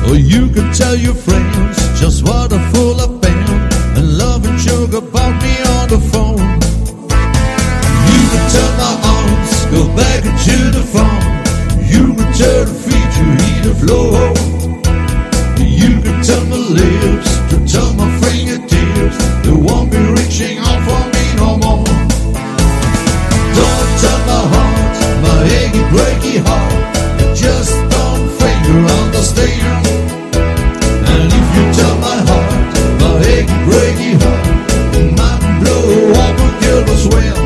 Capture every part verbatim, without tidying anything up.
Or you can tell your friends just what a fool I've been, and love and sugar bought me on the phone. You can tell my arms go back into the phone. You can tell the feet you eat the floor. You can tell my lips to tell my fingertips they won't be reaching out for me no more. Don't tell my heart, my achy breaky heart, just don't finger understand. And if you tell my heart, my achy breaky heart, it might blow up and kill as well.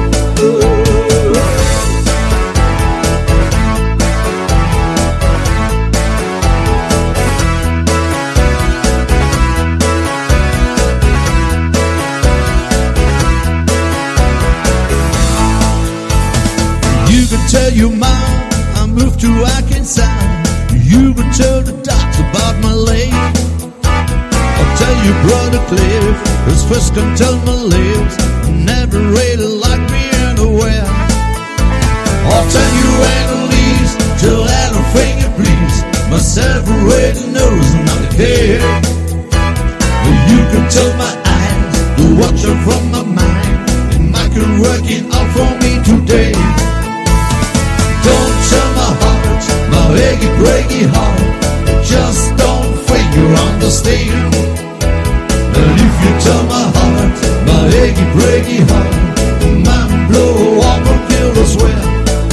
You can tell your mom I moved to Arkansas. You can tell the docs about my leg. I'll tell your brother Cliff his first can tell my lips never really liked me anywhere. I'll tell you Annalise, tell Adam finger please, myself already knows not to care. You can tell my eyes the watcher from my mind, it might be working out for me today. Don't tell my heart, my achy breaky heart, just don't think you understand. And if you tell my heart, my achy breaky heart, it might blow up and kill as well.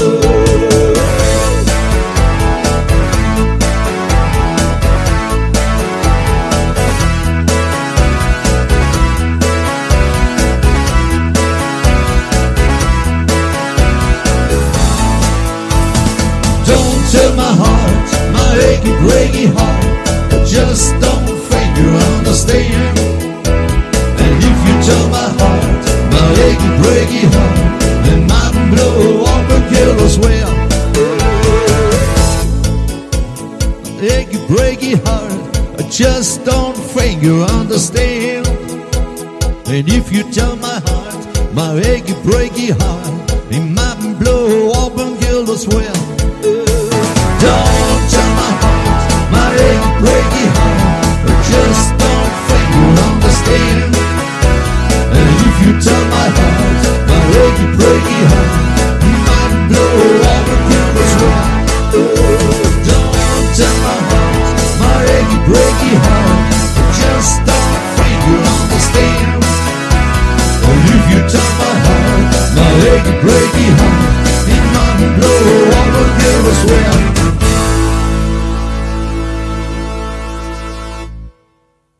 Tell my heart, my achy breaky heart, just don't think you understand. And if you tell my heart, my achy breaky heart, it might blow up and kill as well. Achy breaky heart, I just don't think you understand. And if you tell my heart, my achy breaky heart, it might blow up and kill as well. Don't tell my heart, my achy breaky heart, I just don't think you understand. And if you tell my heart, my achy breaky heart, you might blow up and kill as well. Don't tell my heart, my achy breaky heart,